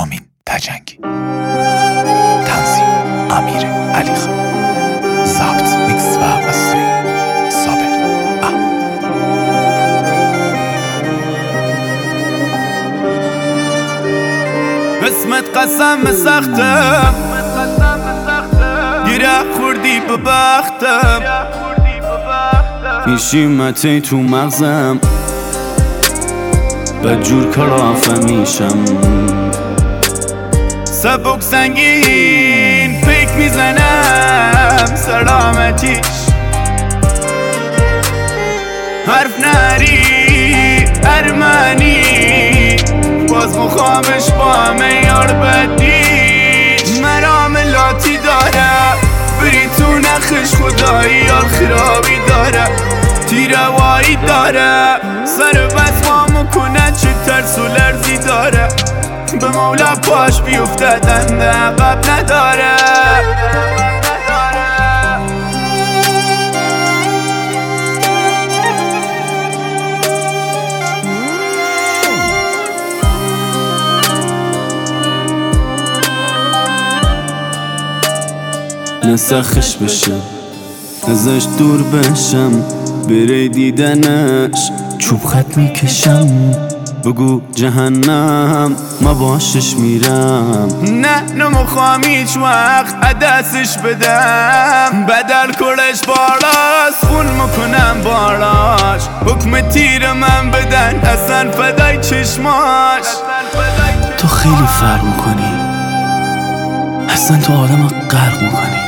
رامین تجنگی، تنظیم امیر علی خان، ضبط میکس و مسترینگ صابر احمد. قسمت قسم سختم، گیره خوردی به بختم، میشیمتی تو مغزم، بدجور کلافه میشم، سبک سنگین پیک میزنم سلامتیش، حرف نری ارمنی باز مخامش با میار بدیش، مرام لاتی داره بری تو نخش خدایی یال خرابی داره، تیروایی داره سر بس ما مکنه چه ترس و لرزی داره، به مولا پاش بیفتدن عقب نداره. نسخش بشم ازش دور بشم، بری دیدنش چوب خط میکشم، بگو جهنم ما باشش میرم، نه نمیخوام هیچ وقت عدسش بدم، بدل کلش بالاست خون میکنم بالاش، حکم تیر من بدن اصلا فدای چشماش، تو خیلی فرق میکنی اصلا تو آدم غرق میکنی،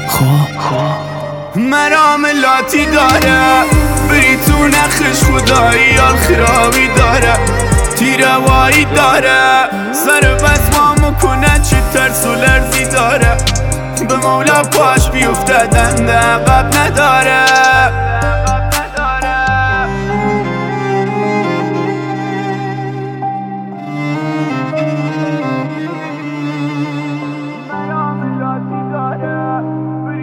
مرام لاتی داره بری تو نخش خدایی یال خرابی داره، تیروایی داره سر بس ما مکنه چه ترس و لرزی داره، به مولا پاش بیفتدن عقب نداره.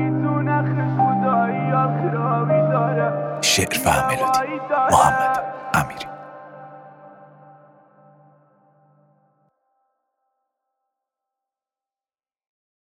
شعر و ملودی محمد